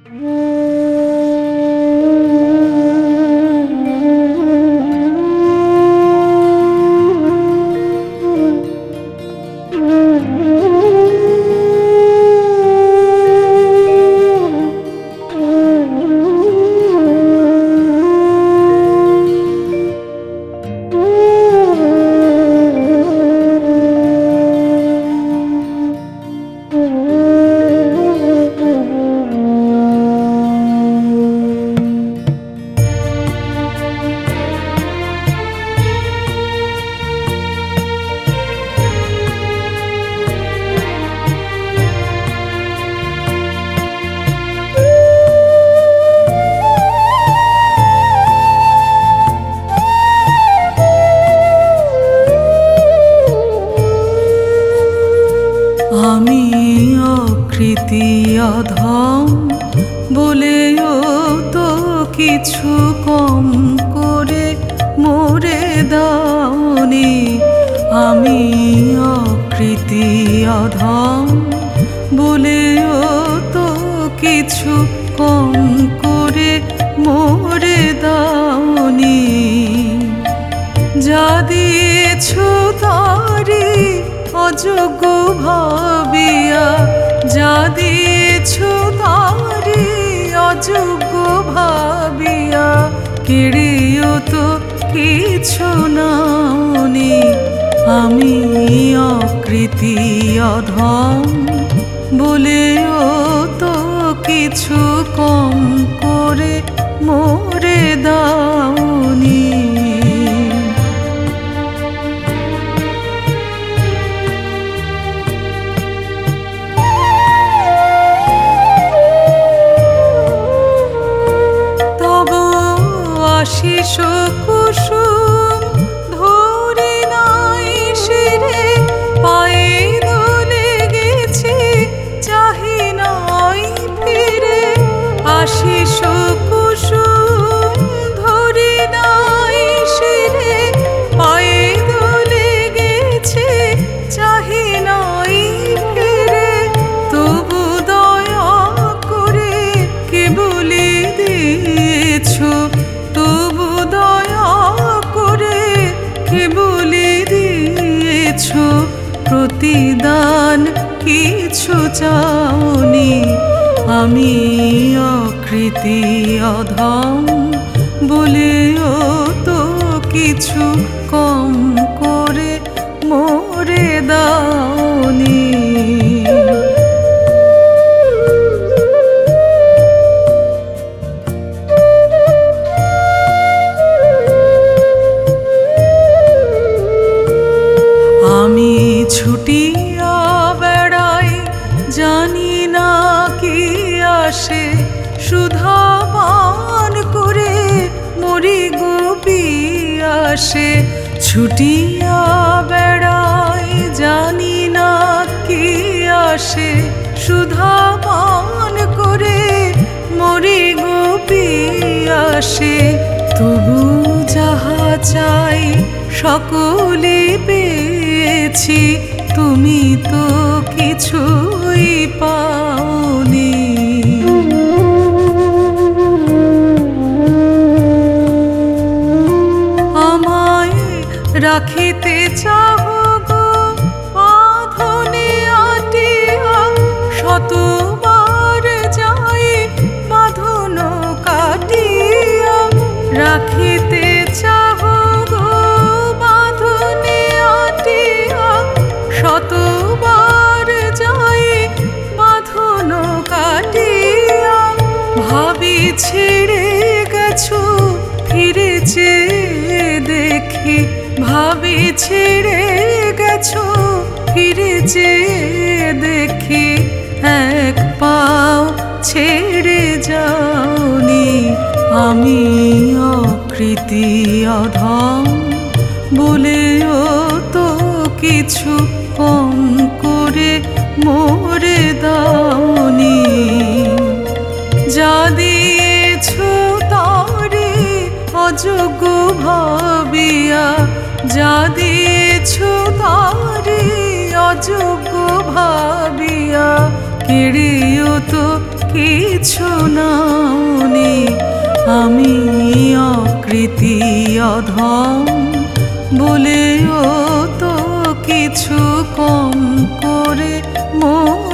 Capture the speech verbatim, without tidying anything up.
আমি অকৃতি অধম বলেও তো কিছু কম করে মোরে দাওনি। আমি অকৃতি অধম বলেও তো কিছু কম করে মোরে দাওনি। যা দিয়েছ তারি অযোগ্য ভাবিয়া, যা দিয়েছ তারি অযোগ্য ভাবিয়া, কেড়েও তো কিছু নাওনি। আমি অকৃতি অধম বলেও তো কিছু কম করে মোরে দাওনি। আশিস কুসুম ধরে নাই শিরে, পায়ে দোলে গেছি চাহি নাই ফিরে। আশিস কুসুম ধরে নাই শিরে, পায়ে দোলে গেছি চাহি নাই ফিরে। তবু দয়া করে কে বলে দিয়েছ, তবু দয়া করে কে বলে দিয়েছ, প্রতিদান কিছু চাওনি। আমি অকৃতি অধম বলেও তো কিছু কম করে মোরে দাওনি। আমি ছুটিয়া বেড়াই জানি না কি আসে, সুধা পান করে মরি গোপী আসে। ছুটিয়া বেড়াই জানি না কি আসে, সুধা পান করে মরি গোপী আসে। তবু যাহা চাই সকলে পেয়েছি, তুমি তো কিছুই পাওনি। আমায় রাখিতে চাহ গো বাঁধনে আটিয়া, শতবার যাই বাঁধন কাটিয়া। রাখিতে চাহ গো বাঁধনে আটিয়া, শতবার যাই বাঁধন কাটিয়া। ভাবি ছেড়ে গেছো ফিরে চেয়ে দেখি, ভাবি ছেড়ে গেছো ফিরে চেয়ে দেখি। এক পাও ছেড়ে যাওনি। আমি অকৃতি অধম বলেও তো কিছু কম করে মোরে দাওনি। যা দিয়েছ তারে অযোগ্য ভাবিয়া, যা দিয়েছ তারে অযোগ্য ভাবিয়া, কেড়েও তো কিছু নাওনি, আমি অকৃতি অধম বলেও তো কিছু কম করে মন